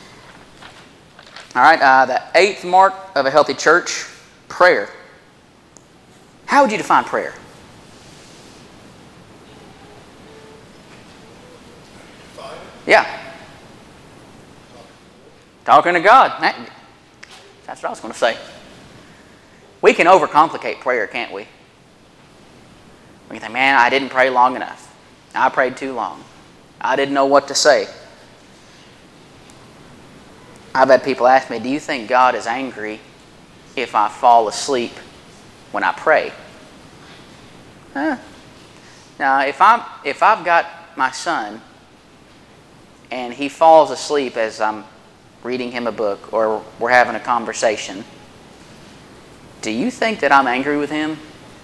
All right, uh, the eighth mark of a healthy church, prayer. How would you define prayer? Fine. Yeah. Talking to God. That's what I was going to say. We can overcomplicate prayer, can't we? We can think, man, I didn't pray long enough. I prayed too long. I didn't know what to say. I've had people ask me, do you think God is angry if I fall asleep when I pray? Huh. Now, if I'm if I've got my son and he falls asleep as I'm reading him a book or we're having a conversation, do you think that I'm angry with him?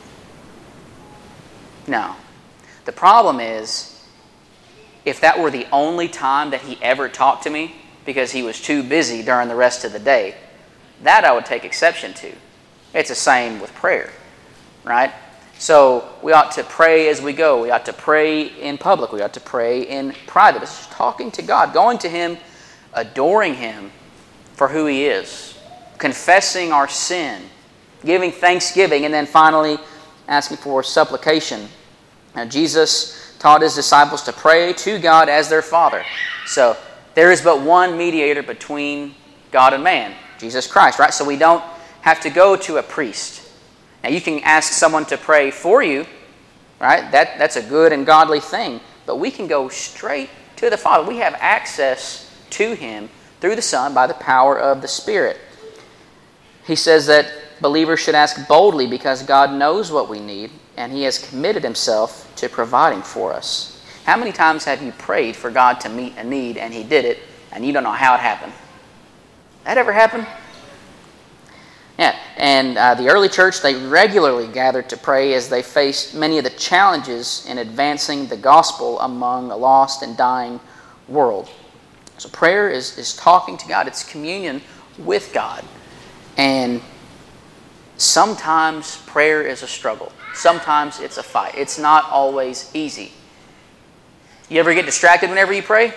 No. The problem is, if that were the only time that he ever talked to me because he was too busy during the rest of the day, that I would take exception to. It's the same with prayer, right? So we ought to pray as we go. We ought to pray in public. We ought to pray in private. It's just talking to God, going to him, adoring him for who he is, confessing our sin, giving thanksgiving, and then finally asking for supplication. Now, Jesus taught his disciples to pray to God as their Father. So there is but one mediator between God and man, Jesus Christ, right? So we don't have to go to a priest. Now, you can ask someone to pray for you, right? That, that's a good and godly thing. But we can go straight to the Father. We have access to him through the Son by the power of the Spirit. He says that believers should ask boldly because God knows what we need and he has committed himself to providing for us. How many times have you prayed for God to meet a need and he did it and you don't know how it happened? That ever happen? Yeah, and uh, the early church, they regularly gathered to pray as they faced many of the challenges in advancing the gospel among a lost and dying world. So prayer is, is talking to God. It's communion with God. And sometimes prayer is a struggle. Sometimes it's a fight. It's not always easy. You ever get distracted whenever you pray?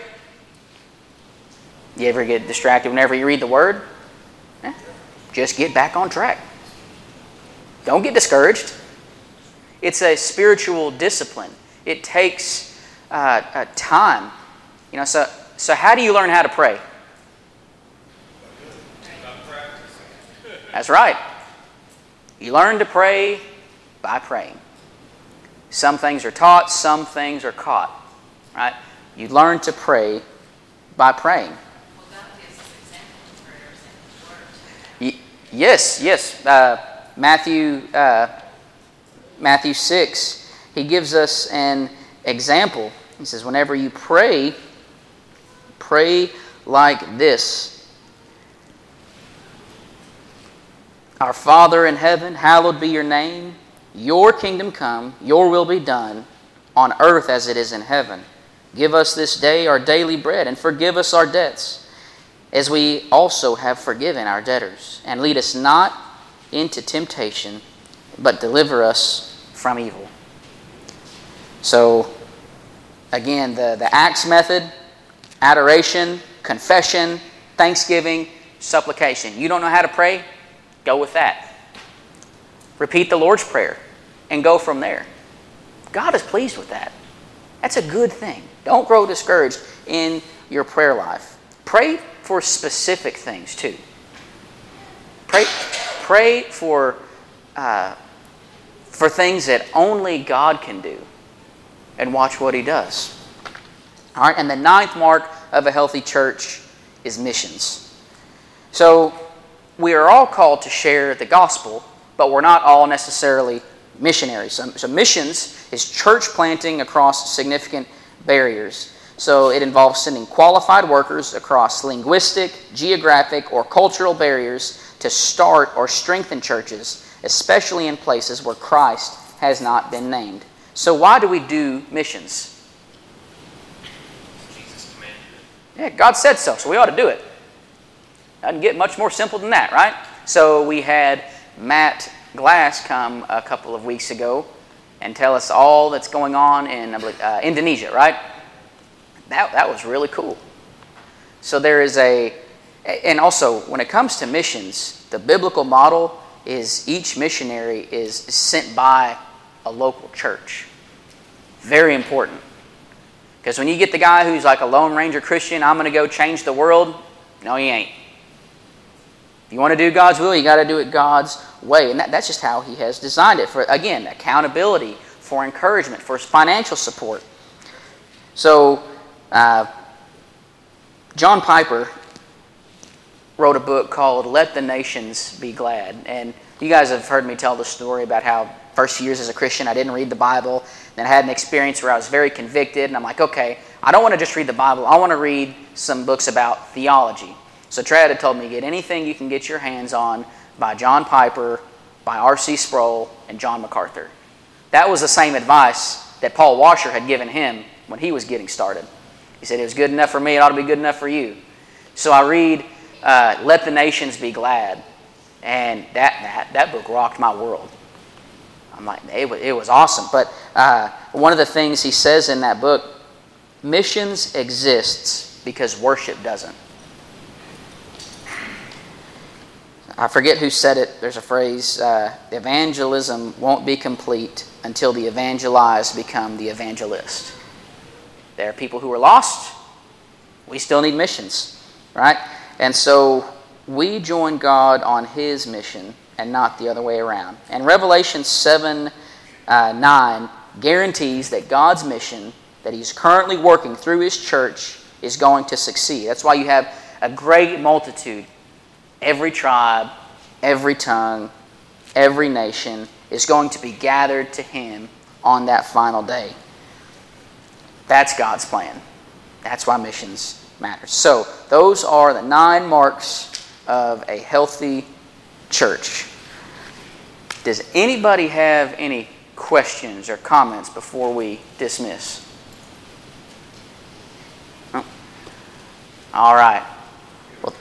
You ever get distracted whenever you read the Word? Eh, just get back on track. Don't get discouraged. It's a spiritual discipline. It takes uh, uh, time. You know, so so how do you learn how to pray? That's right. You learn to pray by praying. Some things are taught, some things are caught. Right? You learn to pray by praying. Well, God gives us examples of prayers in His Word. You, Yes, yes. Uh, Matthew, uh, Matthew six, he gives us an example. He says, whenever you pray, pray like this. Our Father in heaven, hallowed be your name. Your kingdom come, your will be done, on earth as it is in heaven. Give us this day our daily bread, and forgive us our debts, as we also have forgiven our debtors. And lead us not into temptation, but deliver us from evil. So, again, the, the Acts method, adoration, confession, thanksgiving, supplication. You don't know how to pray? Go with that. Repeat the Lord's Prayer and go from there. God is pleased with that. That's a good thing. Don't grow discouraged in your prayer life. Pray for specific things too. Pray, pray for, uh, for things that only God can do, and watch what He does. All right, and the ninth mark of a healthy church is missions. So we are all called to share the gospel, but we're not all necessarily missionaries. So, so missions is church planting across significant barriers. So it involves sending qualified workers across linguistic, geographic, or cultural barriers to start or strengthen churches, especially in places where Christ has not been named. So why do we do missions? Jesus commanded it. Yeah, God said so, so we ought to do it. Doesn't get much more simple than that, right? So we had Matt Glass come a couple of weeks ago and tell us all that's going on in uh, Indonesia, right? That, that was really cool. So there is a, and also when it comes to missions, the biblical model is each missionary is sent by a local church. Very important. Because when you get the guy who's like a Lone Ranger Christian, I'm going to go change the world, no, he ain't. If you want to do God's will, you got to do it God's way. And that, that's just how He has designed it. For, again, accountability, for encouragement, for financial support. So, uh, John Piper wrote a book called Let the Nations Be Glad. And you guys have heard me tell the story about how first years as a Christian, I didn't read the Bible. Then I had an experience where I was very convicted. And I'm like, okay, I don't want to just read the Bible. I want to read some books about theology. So Trad had told me, get anything you can get your hands on by John Piper, by R C Sproul, and John MacArthur. That was the same advice that Paul Washer had given him when he was getting started. He said, it was good enough for me, it ought to be good enough for you. So I read uh, Let the Nations Be Glad, and that, that, that book rocked my world. I'm like, it was, it was awesome. But uh, one of the things he says in that book, missions exists because worship doesn't. I forget who said it. There's a phrase, uh, evangelism won't be complete until the evangelized become the evangelist. There are people who are lost. We still need missions, right? And so we join God on His mission and not the other way around. And Revelation seven nine guarantees that God's mission that He's currently working through His church is going to succeed. That's why you have a great multitude. Every tribe, every tongue, every nation is going to be gathered to Him on that final day. That's God's plan. That's why missions matter. So, those are the nine marks of a healthy church. Does anybody have any questions or comments before we dismiss? Oh. All right. Well,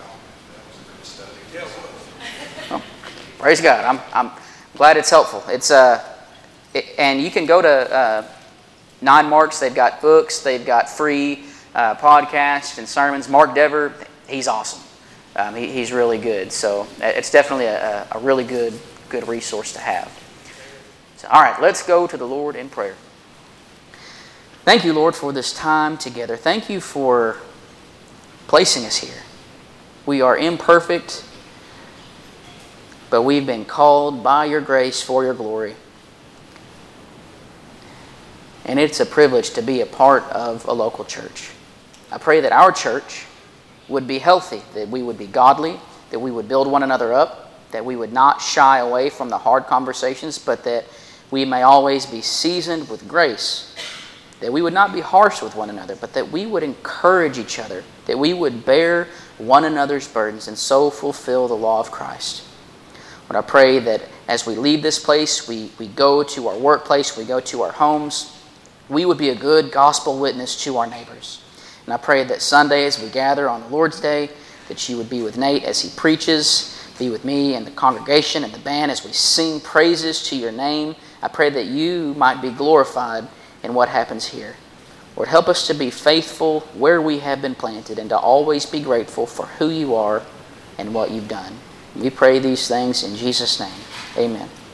oh, praise God. I'm I'm glad it's helpful. It's uh, it, and you can go to uh, Nine Marks. They've got books. They've got free uh, podcasts and sermons. Mark Dever, he's awesome. Um, he, he's really good. So it's definitely a, a really good good resource to have. So, all right, let's go to the Lord in prayer. Thank you, Lord, for this time together. Thank you for placing us here. We are imperfect, but we've been called by your grace for your glory. And it's a privilege to be a part of a local church. I pray that our church would be healthy, that we would be godly, that we would build one another up, that we would not shy away from the hard conversations, but that we may always be seasoned with grace, that we would not be harsh with one another, but that we would encourage each other, that we would bear one another's burdens and so fulfill the law of Christ. Lord, I pray that as we leave this place, we, we go to our workplace, we go to our homes, we would be a good gospel witness to our neighbors. And I pray that Sunday as we gather on the Lord's Day, that you would be with Nate as he preaches, be with me and the congregation and the band as we sing praises to your name. I pray that you might be glorified in what happens here. Lord, help us to be faithful where we have been planted and to always be grateful for who you are and what you've done. We pray these things in Jesus' name. Amen.